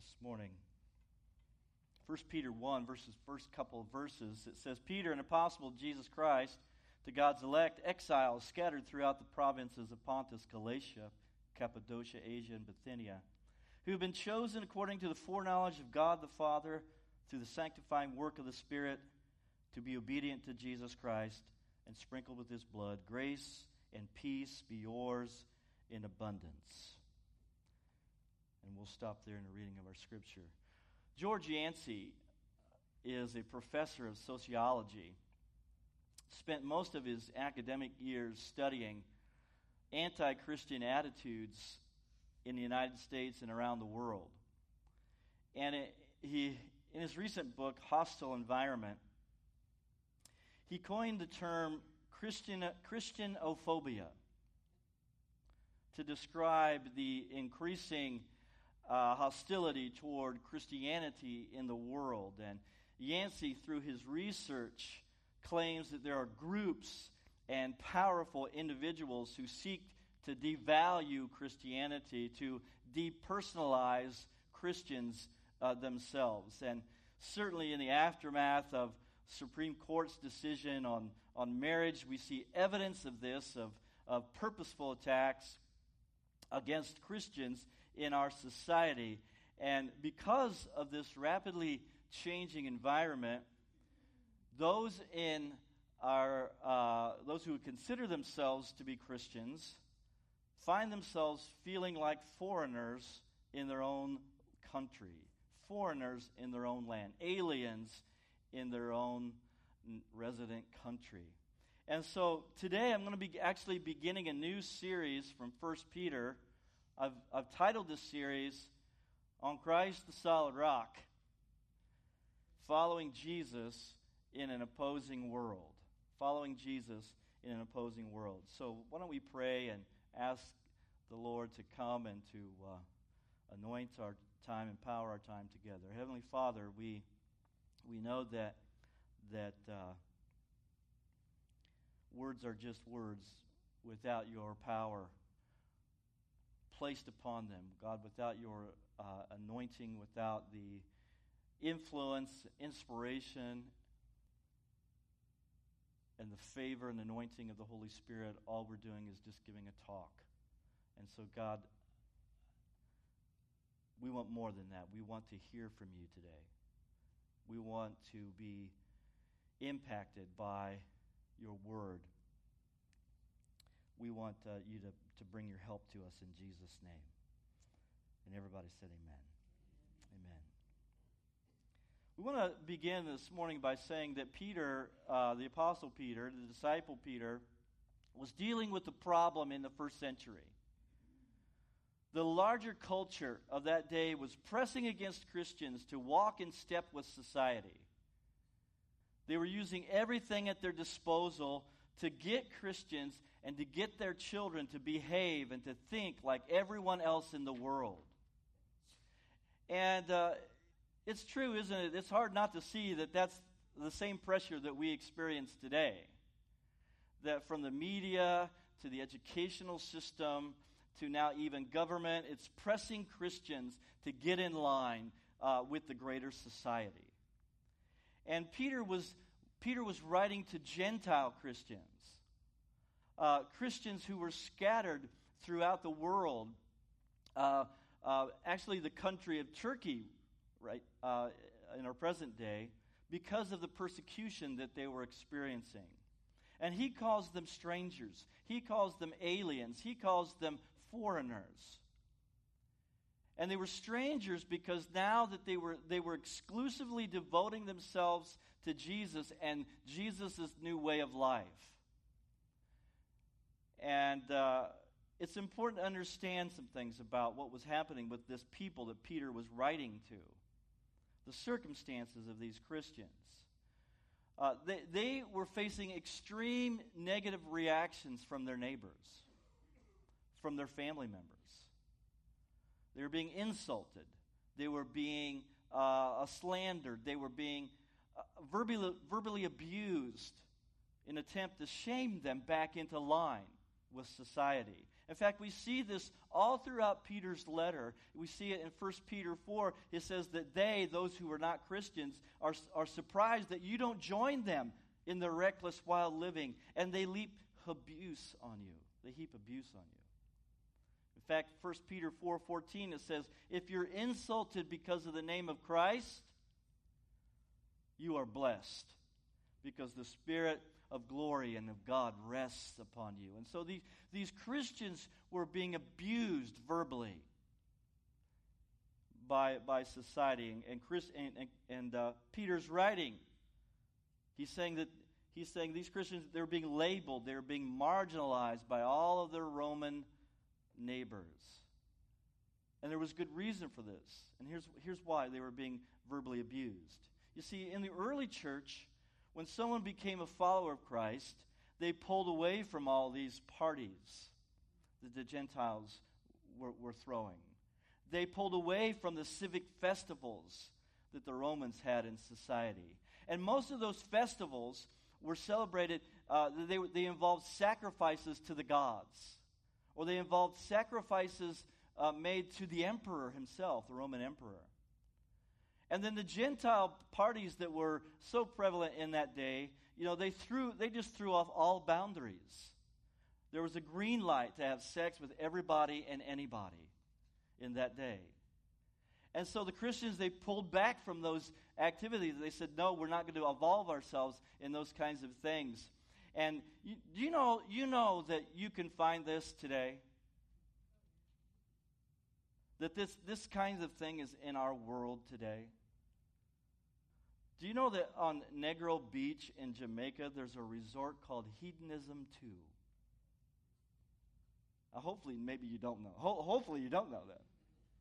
this morning. 1 Peter 1, first couple of verses, it says, Peter, an apostle of Jesus Christ, to God's elect, exiles scattered throughout the provinces of Pontus, Galatia, Cappadocia, Asia, and Bithynia, who have been chosen according to the foreknowledge of God the Father through the sanctifying work of the Spirit to be obedient to Jesus Christ and sprinkled with His blood. Grace and peace be yours in abundance. And we'll stop there in the reading of our scripture. George Yancey is a professor of sociology. Spent most of his academic years studying anti-Christian attitudes in the United States and around the world. And in his recent book, Hostile Environment, he coined the term Christianophobia to describe the increasing hostility toward Christianity in the world. And Yancey, through his research, claims that there are groups and powerful individuals who seek to devalue Christianity, to depersonalize Christians themselves. And certainly in the aftermath of Supreme Court's decision on marriage, we see evidence of this, of purposeful attacks against Christians in our society. And because of this rapidly changing environment, those who consider themselves to be Christians find themselves feeling like foreigners in their own country, foreigners in their own land, aliens in their own resident country. And so today I'm going to be actually beginning a new series from 1 Peter. I've titled this series, On Christ the Solid Rock, Following Jesus in an Opposing World. Following Jesus in an opposing world. So why don't we pray and ask the Lord to come and to anoint our time, empower our time together. Heavenly Father, we know that words are just words without your power placed upon them. God, without your anointing, without the influence, inspiration, and the favor and anointing of the Holy Spirit, all we're doing is just giving a talk. And so, God, we want more than that. We want to hear from you today. We want to be impacted by your word. We want you to bring your help to us in Jesus' name. And everybody said amen. Amen. We want to begin this morning by saying that Peter, the Apostle Peter, the disciple Peter, was dealing with the problem in the first century. The larger culture of that day was pressing against Christians to walk in step with society. They were using everything at their disposal to get Christians and to get their children to behave and to think like everyone else in the world. And it's true, isn't it? It's hard not to see that that's the same pressure that we experience today. That from the media to the educational system to now even government, it's pressing Christians to get in line with the greater society. And Peter was writing to Gentile Christians, Christians who were scattered throughout the world. Actually, the country of Turkey, right, in our present day, because of the persecution that they were experiencing. And he calls them strangers. He calls them aliens. He calls them foreigners. And they were strangers because now that they were exclusively devoting themselves to Jesus and Jesus' new way of life. And it's important to understand some things about what was happening with this people that Peter was writing to. The circumstances of these Christians. They were facing extreme negative reactions from their neighbors, from their family members. They were being insulted. They were being slandered. They were being verbally abused in an attempt to shame them back into line with society. In fact, we see this all throughout Peter's letter. We see it in 1 Peter 4. It says that those who are not Christians, are surprised that you don't join them in their reckless, wild living, and they heap abuse on you. They heap abuse on you. In fact, 1 Peter 4:14, it says, if you're insulted because of the name of Christ, you are blessed, because the Spirit of glory and of God rests upon you. And so these Christians were being abused verbally by society. And Peter's writing, he's saying these Christians, they're being labeled, they're being marginalized by all of their Roman neighbors. And there was good reason for this. And here's why they were being verbally abused. You see, in the early church, when someone became a follower of Christ, they pulled away from all these parties that the Gentiles were throwing. They pulled away from the civic festivals that the Romans had in society. And most of those festivals were celebrated, they involved sacrifices to the gods, or they involved sacrifices made to the emperor himself, the Roman emperor. And then the Gentile parties that were so prevalent in that day, they just threw off all boundaries. There was a green light to have sex with everybody and anybody in that day. And so the Christians, they pulled back from those activities. They said, no, we're not going to involve ourselves in those kinds of things. And you know that you can find this today? That this kind of thing is in our world today? Do you know that on Negro Beach in Jamaica, there's a resort called Hedonism 2? Hopefully, maybe you don't know. Hopefully, you don't know that.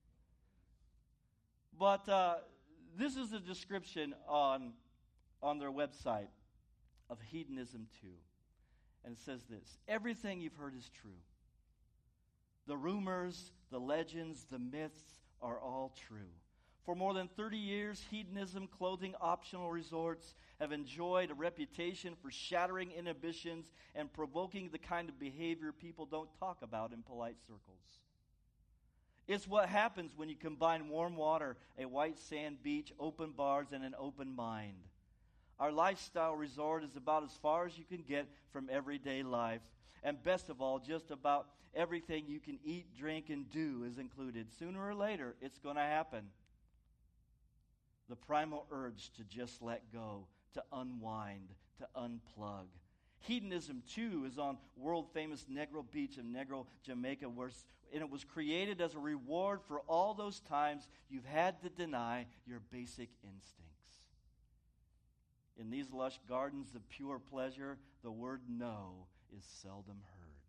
But this is the description on their website of Hedonism 2. And it says this: everything you've heard is true. The rumors, the legends, the myths are all true. For more than 30 years, hedonism clothing optional resorts have enjoyed a reputation for shattering inhibitions and provoking the kind of behavior people don't talk about in polite circles. It's what happens when you combine warm water, a white sand beach, open bars, and an open mind. Our lifestyle resort is about as far as you can get from everyday life. And best of all, just about everything you can eat, drink, and do is included. Sooner or later, it's going to happen. The primal urge to just let go, to unwind, to unplug. Hedonism, too, is on world-famous Negro Beach in Negro, Jamaica, and it was created as a reward for all those times you've had to deny your basic instincts. In these lush gardens of pure pleasure, the word no is seldom heard.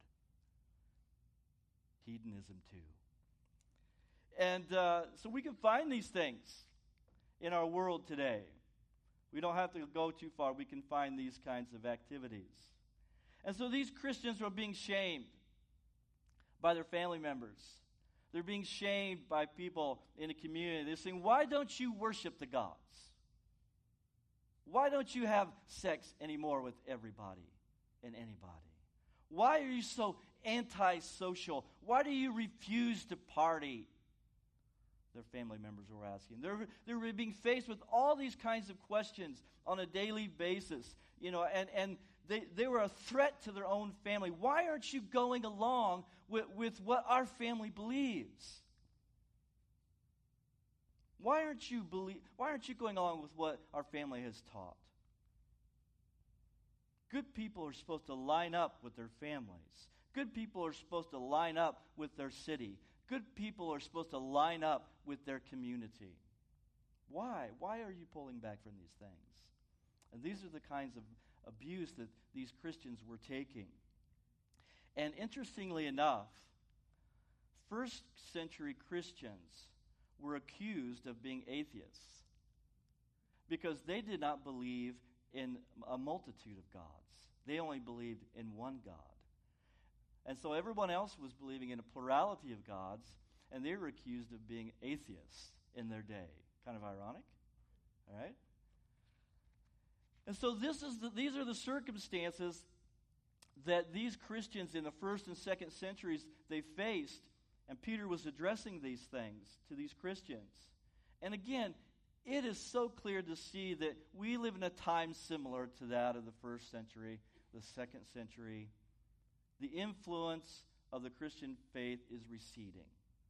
Hedonism, too. And so we can find these things in our world today. We don't have to go too far. We can find these kinds of activities. And so these Christians are being shamed by their family members. They're being shamed by people in the community. They're saying, why don't you worship the gods? Why don't you have sex anymore with everybody and anybody? Why are you so antisocial? Why do you refuse to party? Their family members were asking. They're being faced with all these kinds of questions on a daily basis, and they were a threat to their own family. Why aren't you going along with what our family believes? Why aren't you going along with what our family has taught? Good people are supposed to line up with their families. Good people are supposed to line up with their city. Good people are supposed to line up with their community. Why? Why are you pulling back from these things? And these are the kinds of abuse that these Christians were taking. And interestingly enough, first century Christians were accused of being atheists because they did not believe in a multitude of gods. They only believed in one God. And so everyone else was believing in a plurality of gods, and they were accused of being atheists in their day. Kind of ironic, all right? And so these are the circumstances that these Christians in the first and second centuries they faced, and Peter was addressing these things to these Christians. And again, it is so clear to see that we live in a time similar to that of the first century, the second century. The influence of the Christian faith is receding.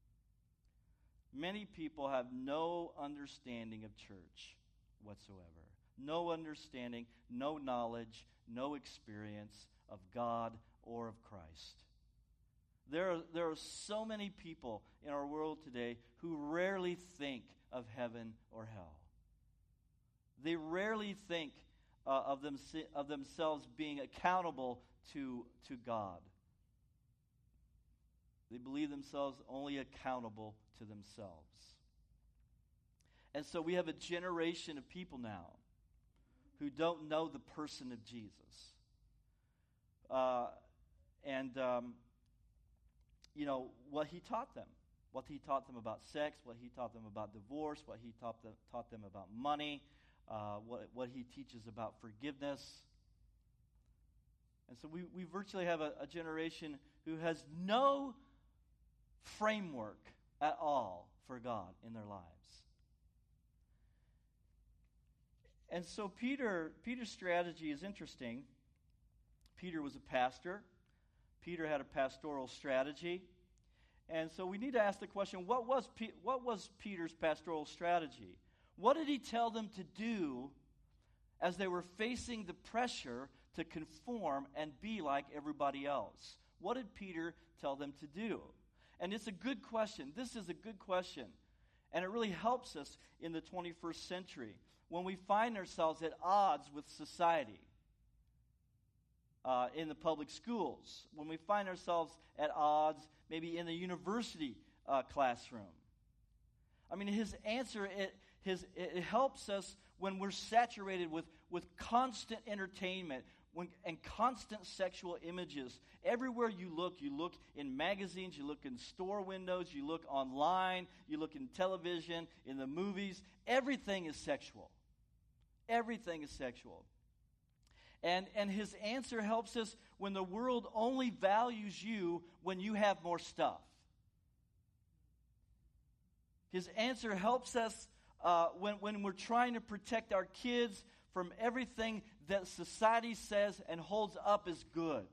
Many people have no understanding of church whatsoever. No understanding, no knowledge, no experience of God or of Christ. There are so many people in our world today who rarely think of heaven or hell. They rarely think of themselves being accountable to God. They believe themselves only accountable to themselves. And so we have a generation of people now who don't know the person of Jesus. What he taught them. What he taught them about sex, what he taught them about divorce, what he taught them about money, what he teaches about forgiveness. And so we virtually have a generation who has no framework at all for God in their lives. And so Peter's strategy is interesting. Peter was a pastor. Peter had a pastoral strategy. And so we need to ask the question, what was Peter's pastoral strategy? What did he tell them to do as they were facing the pressure to conform and be like everybody else? What did Peter tell them to do? And it's a good question. This is a good question. And it really helps us in the 21st century when we find ourselves at odds with society. In the public schools, when we find ourselves at odds maybe in the university classroom. I mean, his answer, it helps us when we're saturated with constant entertainment and constant sexual images. Everywhere you look in magazines, you look in store windows, you look online, you look in television, in the movies. Everything is sexual. Everything is sexual. And his answer helps us when the world only values you when you have more stuff. His answer helps us when we're trying to protect our kids from everything that society says and holds up as good.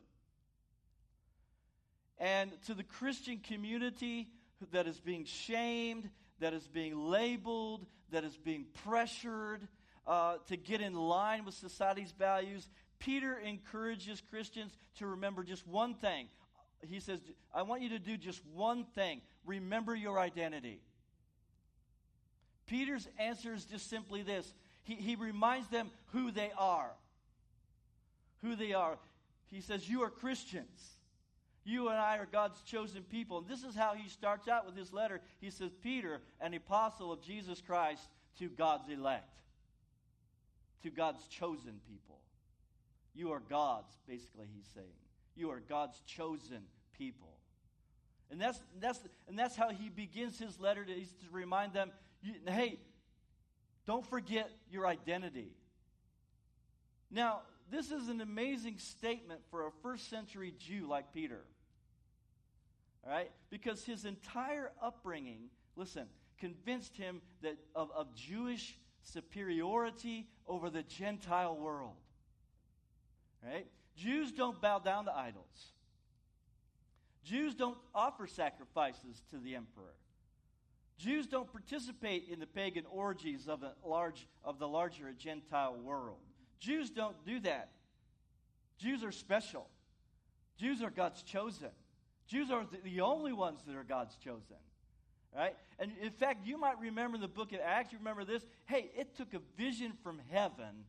And to the Christian community that is being shamed, that is being labeled, that is being pressured to get in line with society's values, Peter encourages Christians to remember just one thing. He says, I want you to do just one thing. Remember your identity. Peter's answer is just simply this. He reminds them who they are. Who they are. He says, you are Christians. You and I are God's chosen people. And this is how he starts out with his letter. He says, Peter, an apostle of Jesus Christ, to God's elect. To God's chosen people. You are God's, basically he's saying. You are God's chosen people. And that's how he begins his letter to remind them, hey, don't forget your identity. Now, this is an amazing statement for a first century Jew like Peter. All right? Because his entire upbringing, listen, convinced him that of Jewish superiority over the Gentile world. Right? Jews don't bow down to idols. Jews don't offer sacrifices to the emperor. Jews don't participate in the pagan orgies of the larger Gentile world. Jews don't do that. Jews are special. Jews are God's chosen. Jews are the only ones that are God's chosen. Right? And in fact, you might remember in the book of Acts, you remember this. Hey, it took a vision from heaven.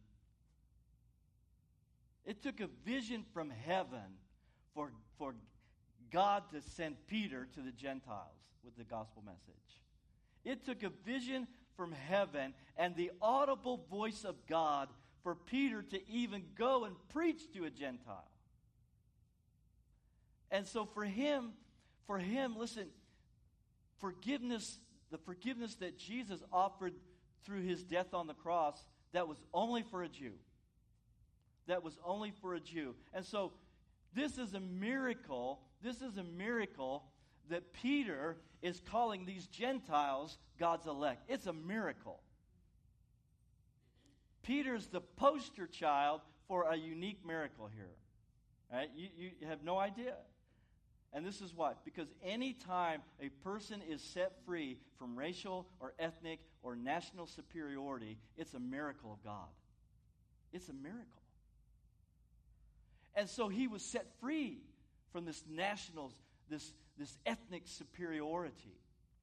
It took a vision from heaven for God to send Peter to the Gentiles with the gospel message. It took a vision from heaven and the audible voice of God for Peter to even go and preach to a Gentile. And so for him, listen, the forgiveness that Jesus offered through his death on the cross, that was only for a Jew. That was only for a Jew. And so This is a miracle. This is a miracle that Peter is calling these Gentiles God's elect. It's a miracle. Peter's the poster child for a unique miracle here. Right? You have no idea. And this is why. Because any time a person is set free from racial or ethnic or national superiority, it's a miracle of God. It's a miracle. And so he was set free from this national, this ethnic superiority.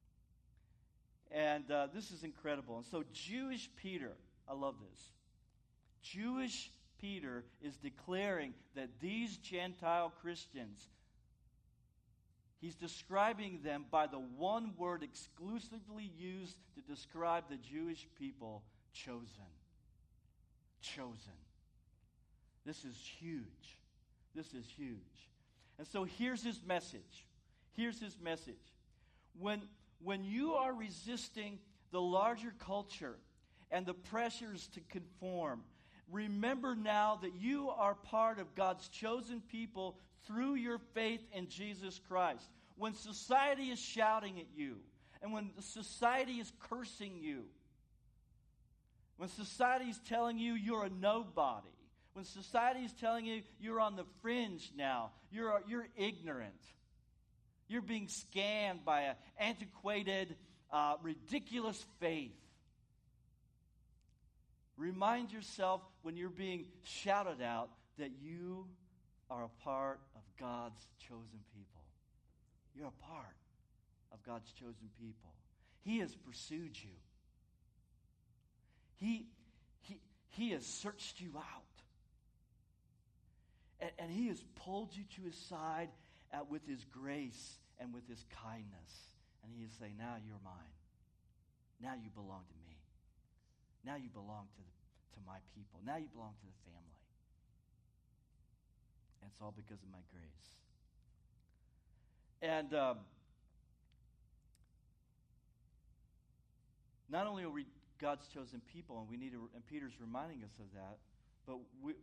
And this is incredible. And so Jewish Peter, I love this. Jewish Peter is declaring that these Gentile Christians, he's describing them by the one word exclusively used to describe the Jewish people, chosen. Chosen. This is huge. This is huge. And so here's his message. Here's his message. When you are resisting the larger culture and the pressures to conform, remember now that you are part of God's chosen people through your faith in Jesus Christ. When society is shouting at you, and when society is cursing you, when society is telling you you're a nobody, when society is telling you you're on the fringe now, you're ignorant, you're being scammed by an antiquated, ridiculous faith. Remind yourself when you're being shouted out that you are a part of God's chosen people. You're a part of God's chosen people. He has pursued you. He has searched you out. And he has pulled you to his side with his grace and with his kindness. And he is saying, now you're mine. Now you belong to me. Now you belong to my people. Now you belong to the family. And it's all because of my grace. And not only are we God's chosen people, and Peter's reminding us of that, but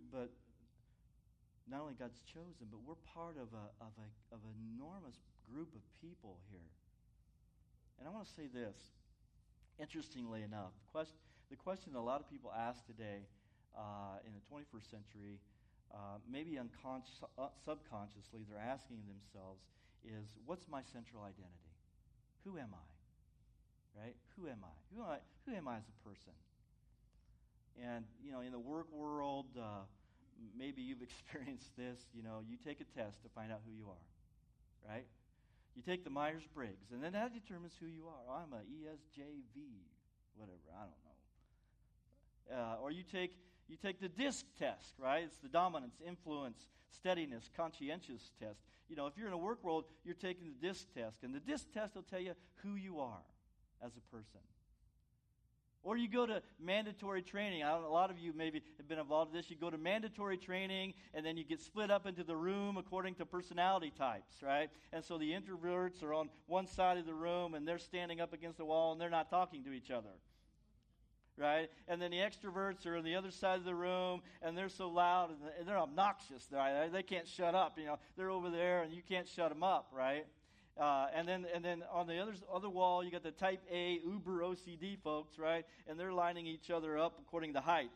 not only God's chosen, but we're part of an enormous group of people here. And I want to say this. Interestingly enough, the question a lot of people ask today in the 21st century, maybe subconsciously, they're asking themselves is, what's my central identity? Who am I? Right? Who am I? Who am I as a person? And, in the work world, maybe you've experienced this. You take a test to find out who you are, right? You take the Myers-Briggs, and then that determines who you are. I'm a ESJV, whatever, I don't know. Or you take the DISC test, right? It's the dominance, influence, steadiness, conscientious test. If you're in a work world, you're taking the DISC test, and the DISC test will tell you who you are as a person. Or you go to mandatory training. A lot of you maybe have been involved in this. You go to mandatory training, and then you get split up into the room according to personality types, right? And so the introverts are on one side of the room, and they're standing up against the wall, and they're not talking to each other, right? And then the extroverts are on the other side of the room, and they're so loud, and they're obnoxious, right? They can't shut up, They're over there, and you can't shut them up, right? And then on the other wall, you got the type A uber OCD folks, right? And they're lining each other up according to height.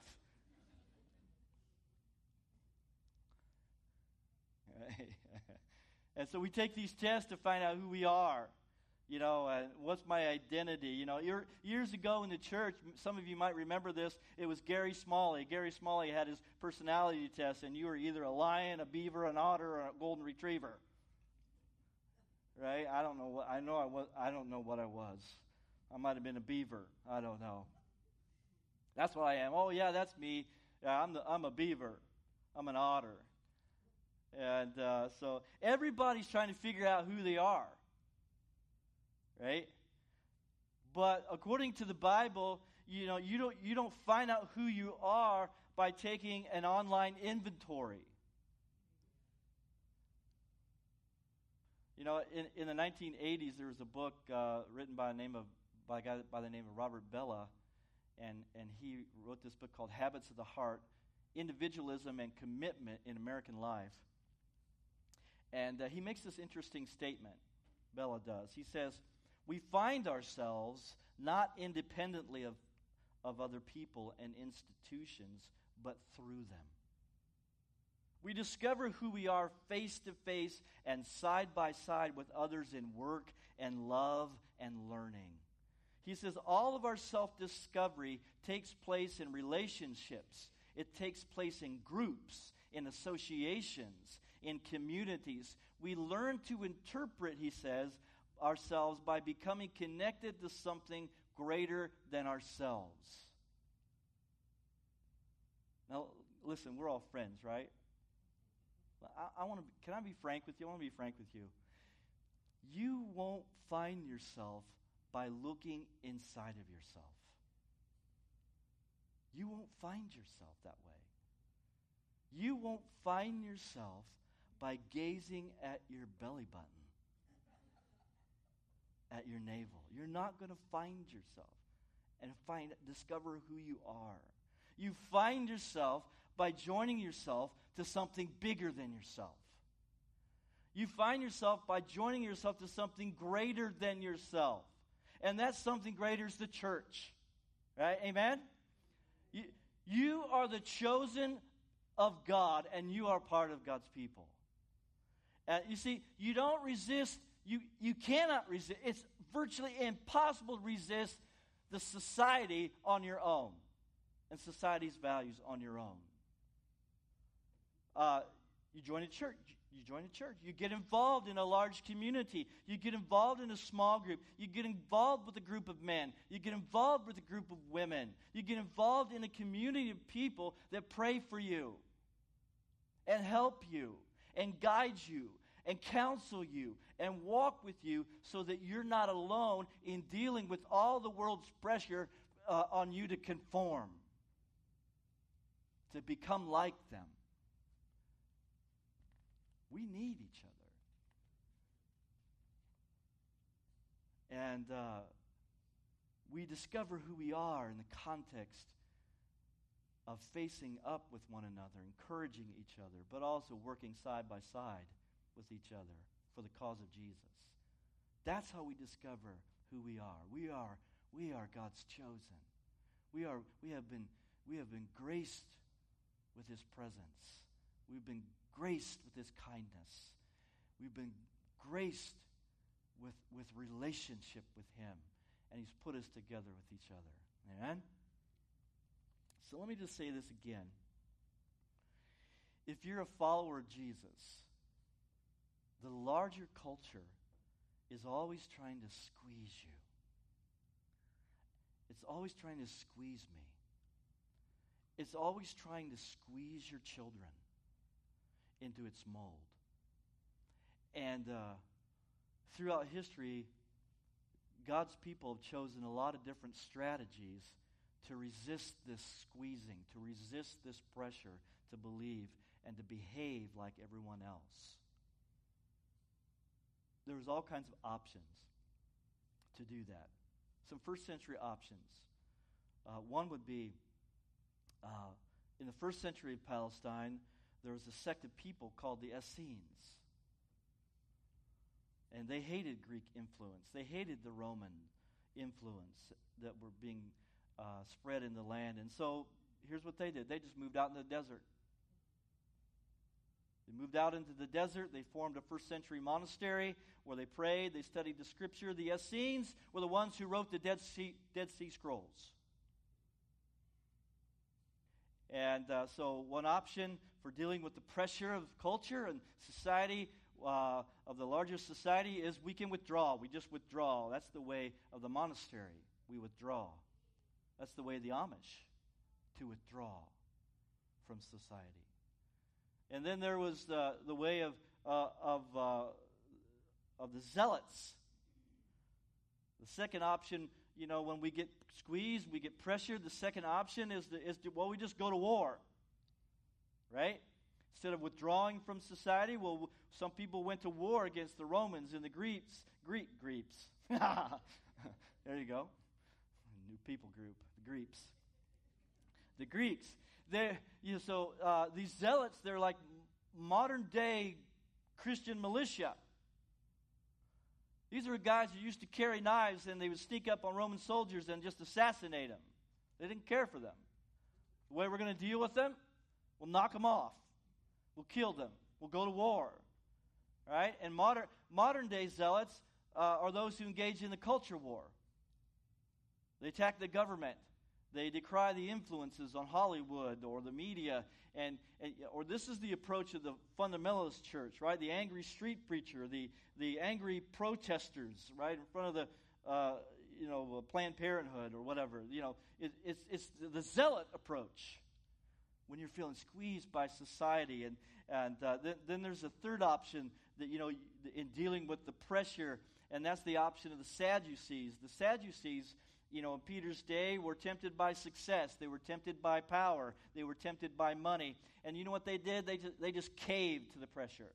Right? And so we take these tests to find out who we are. What's my identity? Years ago in the church, some of you might remember this, it was Gary Smalley. Gary Smalley had his personality test, and you were either a lion, a beaver, an otter, or a golden retriever. Right? I don't know what I was. I might have been a beaver. I don't know. That's what I am. Oh yeah, that's me. Yeah, I'm a beaver. I'm an otter. And so everybody's trying to figure out who they are. Right? But according to the Bible, you don't find out who you are by taking an online inventory. In the 1980s, there was a book written by a guy by the name of Robert Bellah, and he wrote this book called Habits of the Heart, Individualism and Commitment in American Life. And he makes this interesting statement. Bella does. He says, we find ourselves not independently of other people and institutions, but through them. We discover who we are face to face and side by side with others in work and love and learning. He says all of our self-discovery takes place in relationships. It takes place in groups, in associations, in communities. We learn to interpret, he says, ourselves by becoming connected to something greater than ourselves. Now, listen, we're all friends, right? Can I be frank with you? I want to be frank with you. You won't find yourself by looking inside of yourself. You won't find yourself that way. You won't find yourself by gazing at your belly button, at your navel. You're not going to find yourself and discover who you are. You find yourself by joining yourself to something bigger than yourself. You find yourself by joining yourself to something greater than yourself. And that something greater is the church. Right? Amen? You are the chosen of God, and you are part of God's people. You see, you don't resist, you cannot resist. It's virtually impossible to resist the society on your own and society's values on your own. You join a church. You get involved in a large community. You get involved in a small group. You get involved with a group of men. You get involved with a group of women. You get involved in a community of people that pray for you and help you and guide you and counsel you and walk with you so that you're not alone in dealing with all the world's pressure on you to conform, to become like them. We need each other. And we discover who we are in the context of facing up with one another, encouraging each other, but also working side by side with each other for the cause of Jesus. That's how we discover who we are. We are God's chosen. We have been graced with his presence. We've been graced with his kindness. We've been graced with relationship with him. And he's put us together with each other. Amen? So let me just say this again. If you're a follower of Jesus, the larger culture is always trying to squeeze you. It's always trying to squeeze me. It's always trying to squeeze your children into its mold. And throughout history, God's people have chosen a lot of different strategies to resist this squeezing, to resist this pressure to believe and to behave like everyone else. There was all kinds of options to do that. Some first century options. One would be, in the first century of Palestine, there was a sect of people called the Essenes. And they hated Greek influence. They hated the Roman influence that were being spread in the land. And so here's what they did. They just moved out in the desert. They moved out into the desert. They formed a first century monastery where they prayed. They studied the scripture. The Essenes were the ones who wrote the Dead Sea Scrolls. And so one option for dealing with the pressure of culture and society, of the larger society, is we can withdraw. We just withdraw. That's the way of the monastery. We withdraw. That's the way of the Amish, to withdraw from society. And then there was the way of the zealots. The second option, when we get squeezed, we get pressured. The second option is we just go to war, right? Instead of withdrawing from society, some people went to war against the Romans and the Greeks. There you go. New people group, the Greeks. The Greeks. These zealots, they're like modern day Christian militia. These are guys who used to carry knives, and they would sneak up on Roman soldiers and just assassinate them. They didn't care for them. The way we're going to deal with them, we'll knock them off. We'll kill them. We'll go to war. Right? And modern day zealots are those who engage in the culture war. They attack the government. They decry the influences on Hollywood or the media, or this is the approach of the fundamentalist church, right? The angry street preacher, the angry protesters, right, in front of the Planned Parenthood or whatever. It's the zealot approach when you're feeling squeezed by society, and then there's a third option that in dealing with the pressure, and that's the option of the Sadducees. The Sadducees, in Peter's day, were tempted by success. They were tempted by power. They were tempted by money. And you know what they did? They just caved to the pressure.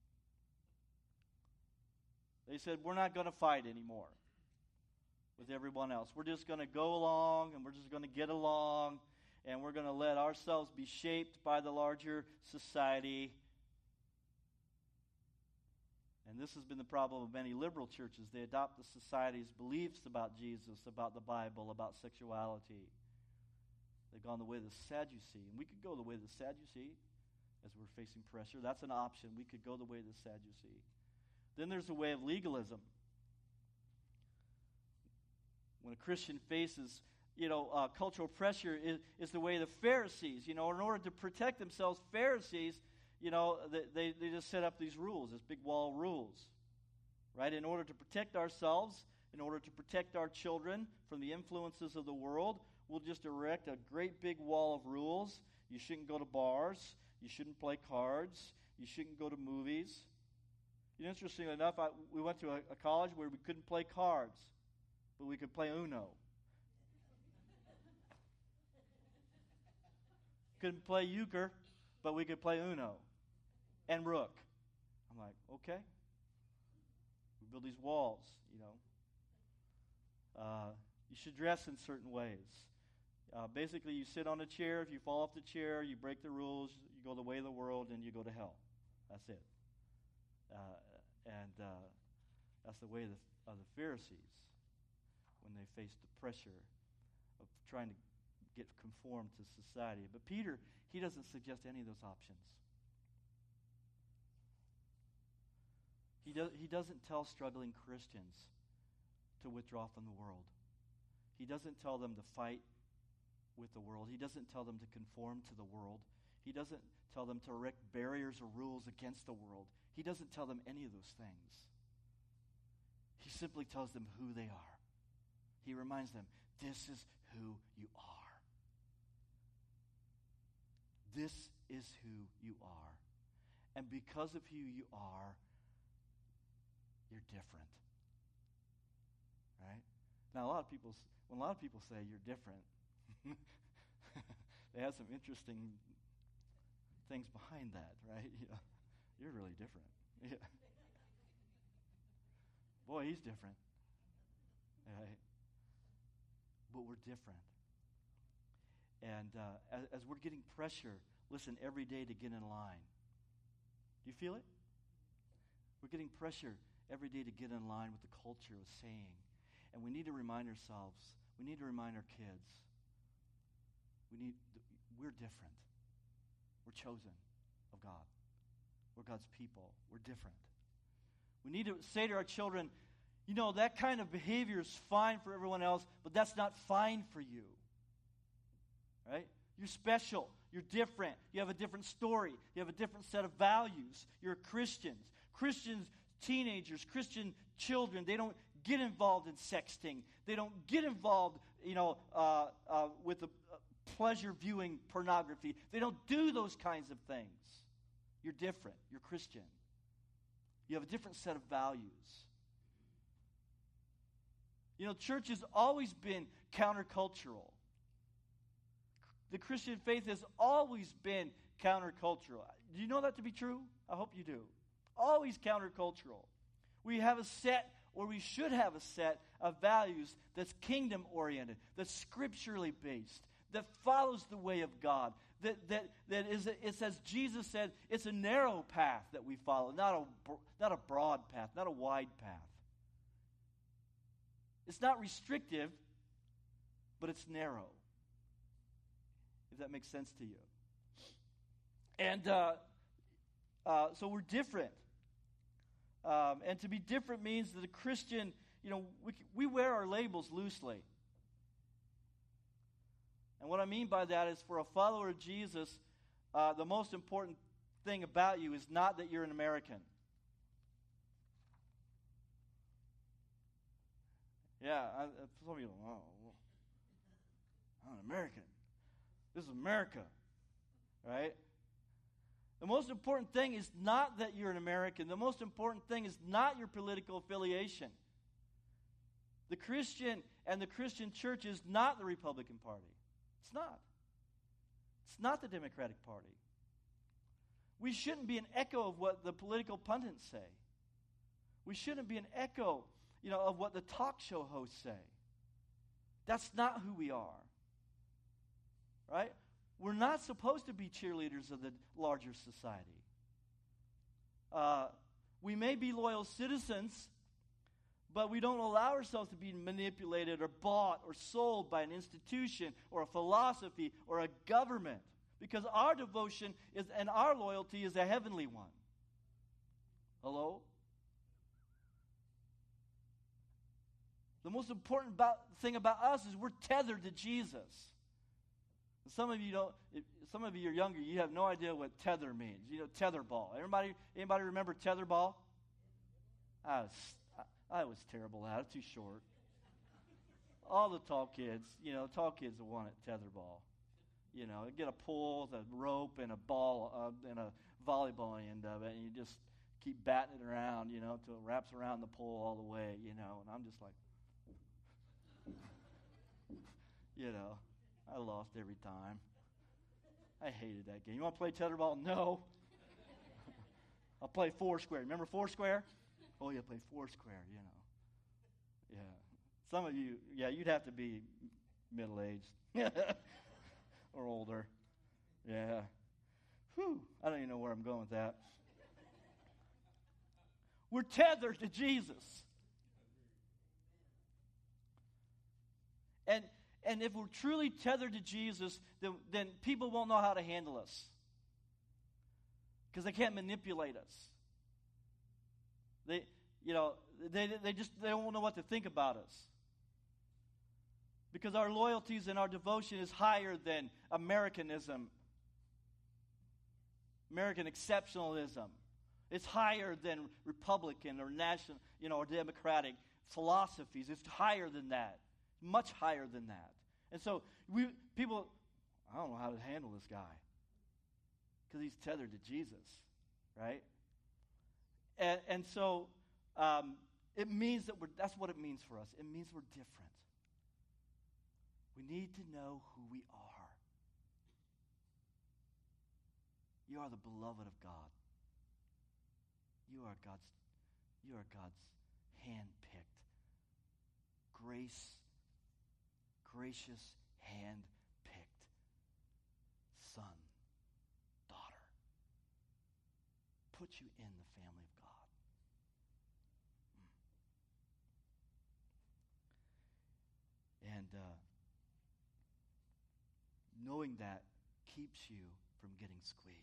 They said, we're not going to fight anymore with everyone else. We're just going to go along, and we're just going to get along, and we're going to let ourselves be shaped by the larger society. And this has been the problem of many liberal churches. They adopt the society's beliefs about Jesus, about the Bible, about sexuality. They've gone the way of the Sadducee. And we could go the way of the Sadducee as we're facing pressure. That's an option. We could go the way of the Sadducee. Then there's the way of legalism. When a Christian faces, cultural pressure is the way of the Pharisees. In order to protect themselves, Pharisees, they just set up these rules, this big wall of rules, right? In order to protect ourselves, in order to protect our children from the influences of the world, we'll just erect a great big wall of rules. You shouldn't go to bars. You shouldn't play cards. You shouldn't go to movies. Interestingly enough, we went to a college where we couldn't play cards, but we could play Uno. Couldn't play euchre, but we could play Uno and Rook. I'm like, okay. We build these walls, You should dress in certain ways. Basically, you sit on a chair. If you fall off the chair, you break the rules. You go the way of the world, and you go to hell. That's it. That's the way of the Pharisees when they faced the pressure of trying to get conformed to society. But Peter, he doesn't suggest any of those options. He doesn't tell struggling Christians to withdraw from the world. He doesn't tell them to fight with the world. He doesn't tell them to conform to the world. He doesn't tell them to erect barriers or rules against the world. He doesn't tell them any of those things. He simply tells them who they are. He reminds them, this is who you are. This is who you are. And because of who you are, you're different. Right? Now, when a lot of people say you're different, they have some interesting things behind that, right? You're really different. Yeah. Boy, he's different. Right? But we're different. And as we're getting pressure, listen, every day to get in line. Do you feel it? We're getting pressure every day to get in line with the culture is saying. And we need to remind ourselves, we need to remind our kids, we're different. We're chosen of God. We're God's people. We're different. We need to say to our children, that kind of behavior is fine for everyone else, but that's not fine for you. Right? You're special. You're different. You have a different story. You have a different set of values. You're Christians. Christians, teenagers, Christian children, they don't get involved in sexting. They don't get involved, with the pleasure viewing pornography. They don't do those kinds of things. You're different. You're Christian. You have a different set of values. Church has always been countercultural. The Christian faith has always been countercultural. Do you know that to be true? I hope you do. Always countercultural. We have a set, or we should have a set of values that's kingdom-oriented, that's scripturally based, that follows the way of God, It's as Jesus said, it's a narrow path that we follow, not a broad path, not a wide path. It's not restrictive, but it's narrow, if that makes sense to you. And so we're different. And to be different means that a Christian, we wear our labels loosely. And what I mean by that is, for a follower of Jesus, the most important thing about you is not that you're an American. Yeah, some of you are, I'm an American. This is America, right? The most important thing is not that you're an American. The most important thing is not your political affiliation. The Christian and the Christian church is not the Republican Party. It's not. It's not the Democratic Party. We shouldn't be an echo of what the political pundits say. We shouldn't be an echo, of what the talk show hosts say. That's not who we are. Right? We're not supposed to be cheerleaders of the larger society. We may be loyal citizens, but we don't allow ourselves to be manipulated or bought or sold by an institution or a philosophy or a government, because our devotion and our loyalty is a heavenly one. Hello? The most important thing about us is we're tethered to Jesus. Some of you don't. Some of you are younger. You have no idea what tether means. Tetherball. Anybody remember tetherball? I was terrible at it. Too short. All the tall kids will want it tetherball. Get a pole, a rope, and a ball, and a volleyball end of it, and you just keep batting it around, until it wraps around the pole all the way, And I'm just like, I lost every time. I hated that game. You want to play tetherball? No. I'll play Foursquare. Remember Foursquare? Oh, yeah, play Foursquare, Yeah. Some of you, you'd have to be middle-aged or older. Yeah. Whew. I don't even know where I'm going with that. We're tethered to Jesus. And if we're truly tethered to Jesus, then people won't know how to handle us, because they can't manipulate us. They don't know what to think about us, because our loyalties and our devotion is higher than Americanism, American exceptionalism. It's higher than Republican or national, or Democratic philosophies. It's higher than that. Much higher than that. And so people, I don't know how to handle this guy, because he's tethered to Jesus, right? And so it means that that's what it means for us. It means we're different. We need to know who we are. You are the beloved of God. You are God's hand-picked, gracious, hand-picked son, daughter. Put you in the family of God. And knowing that keeps you from getting squeezed.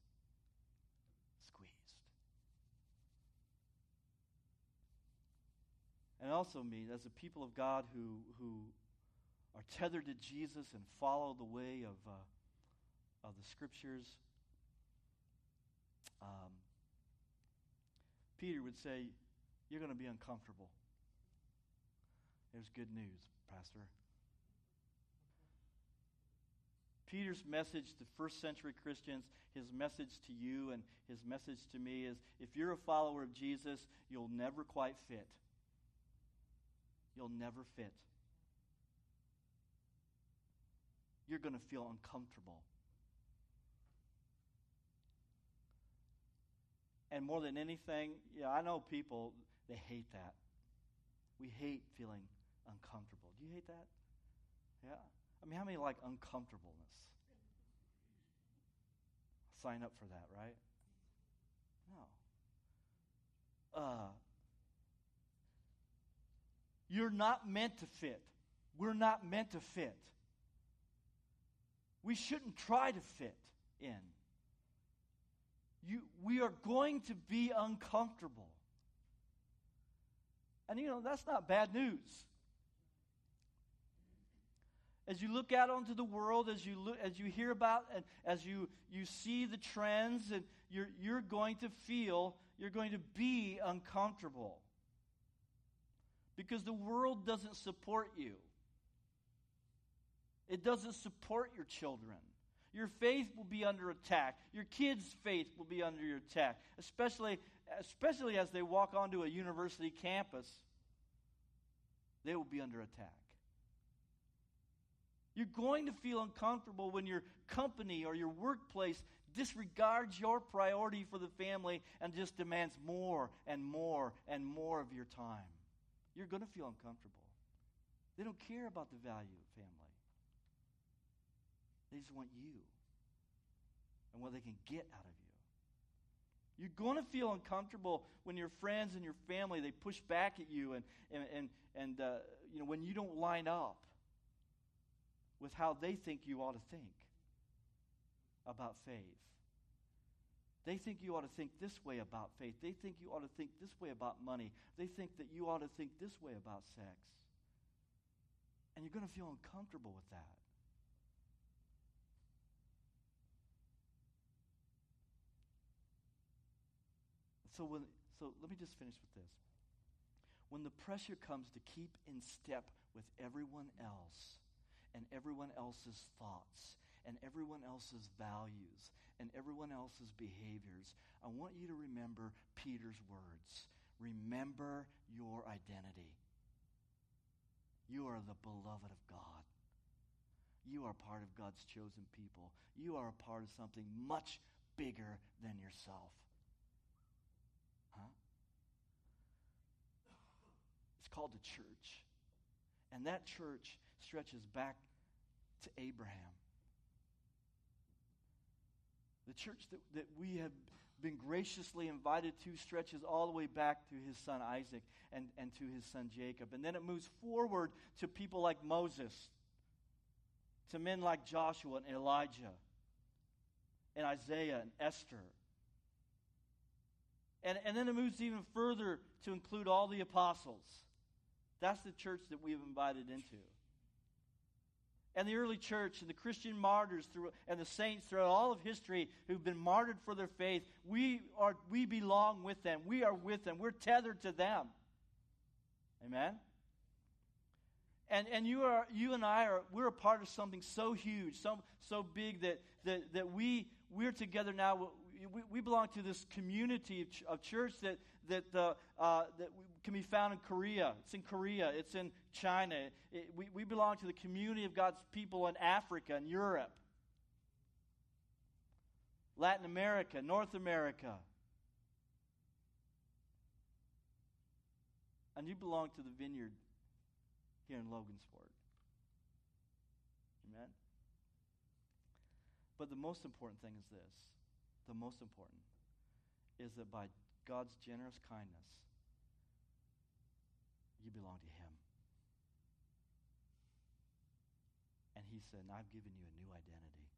And also means, as a people of God who are tethered to Jesus and follow the way of the Scriptures, Peter would say, you're going to be uncomfortable. There's good news, Pastor. Peter's message to first century Christians, his message to you and his message to me is, if you're a follower of Jesus, you'll never quite fit. You'll never fit. You're going to feel uncomfortable. And more than anything, I know people, they hate that. We hate feeling uncomfortable. Do you hate that? Yeah? I mean, how many like uncomfortableness? sign up for that, right? No. You're not meant to fit. We're not meant to fit. We shouldn't try to fit in. We are going to be uncomfortable. And that's not bad news. As you look out onto the world, as you hear about, and as you see the trends, and you're going to be uncomfortable. Because the world doesn't support you. It doesn't support your children. Your faith will be under attack. Your kids' faith will be under your attack, especially as they walk onto a university campus. They will be under attack. You're going to feel uncomfortable when your company or your workplace disregards your priority for the family and just demands more and more and more of your time. You're going to feel uncomfortable. They don't care about the value of family. They just want you and what they can get out of you. You're going to feel uncomfortable when your friends and your family, they push back at you and when you don't line up with how they think you ought to think about faith. They think you ought to think this way about faith. They think you ought to think this way about money. They think that you ought to think this way about sex. And you're going to feel uncomfortable with that. So let me just finish with this. When the pressure comes to keep in step with everyone else and everyone else's thoughts and everyone else's values and everyone else's behaviors, I want you to remember Peter's words. Remember your identity. You are the beloved of God. You are part of God's chosen people. You are a part of something much bigger than yourself. Huh? It's called the church. And that church stretches back to Abraham. The church that we have been graciously invited to stretches all the way back to his son Isaac and to his son Jacob. And then it moves forward to people like Moses, to men like Joshua and Elijah, and Isaiah and Esther. And then it moves even further to include all the apostles. That's the church that we have invited into. And the early church and the Christian martyrs and the saints throughout all of history who've been martyred for their faith, we belong with them. We are with them. We're tethered to them. Amen? And you and I we're a part of something so huge, so big that we're together now. We belong to this community of church that can be found in Korea. It's in Korea. It's in China. We belong to the community of God's people in Africa and Europe, Latin America, North America. And you belong to the vineyard here in Logansport. Amen? But the most important thing is this. The most important is that by God's generous kindness, you belong to Him. And He said, I've given you a new identity.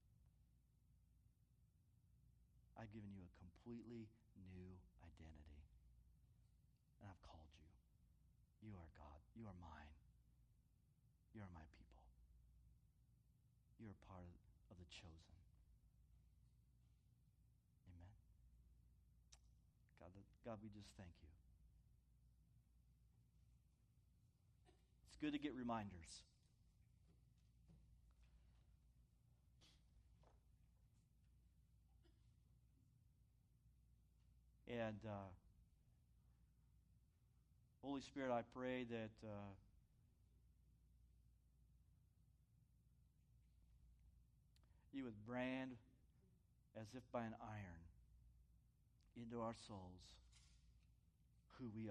I've given you a completely new identity. And I've called you. You are God. You are mine. You are my people. You are part of the chosen. Amen. God, we just thank you. It's good to get reminders. And Holy Spirit, I pray that you would brand as if by an iron into our souls who we are.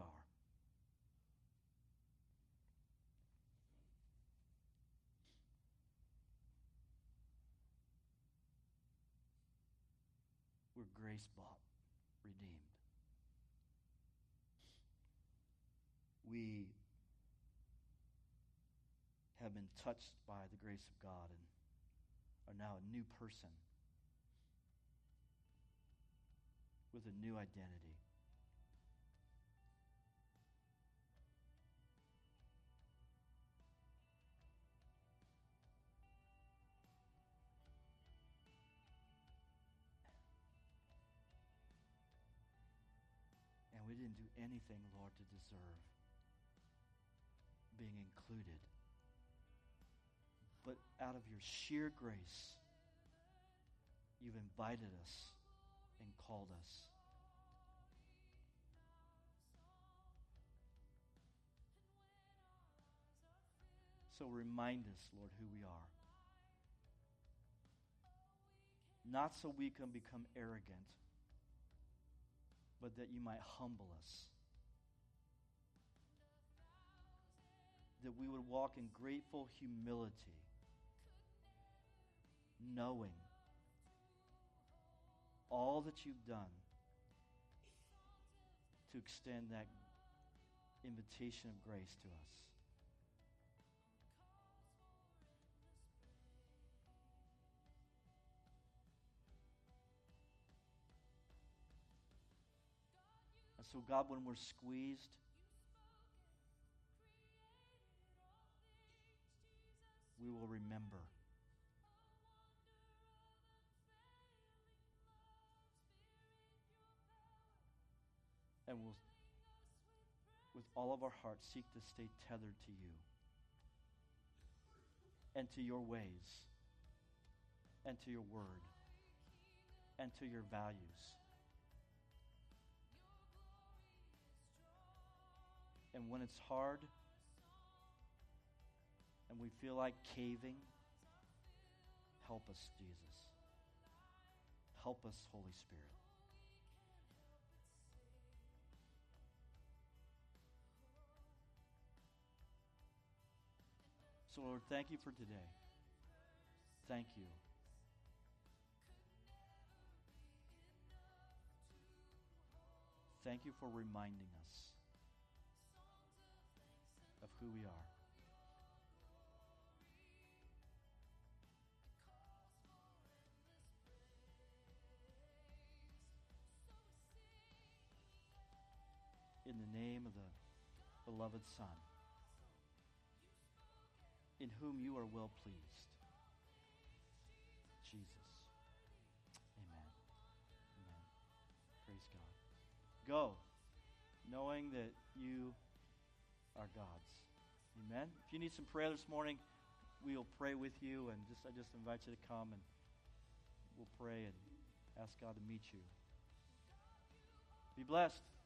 were grace bought, redeemed. We have been touched by the grace of God and are now a new person with a new identity. And we didn't do anything, Lord, to deserve being included. But out of your sheer grace, you've invited us and called us. So remind us, Lord, who we are. Not so we can become arrogant, but that you might humble us. That we would walk in grateful humility, knowing all that you've done to extend that invitation of grace to us. And so, God, when we're squeezed, we will remember. And we'll, with all of our hearts, seek to stay tethered to you and to your ways and to your word and to your values. And when it's hard and we feel like caving, help us, Jesus. Help us, Holy Spirit. So, Lord, thank you for today. Thank you. Thank you for reminding us of who we are. In the name of the beloved Son, in whom you are well pleased, Jesus. Amen. Amen. Praise God. Go, knowing that you are God's. Amen. If you need some prayer this morning, we'll pray with you, and I just invite you to come and we'll pray and ask God to meet you. Be blessed.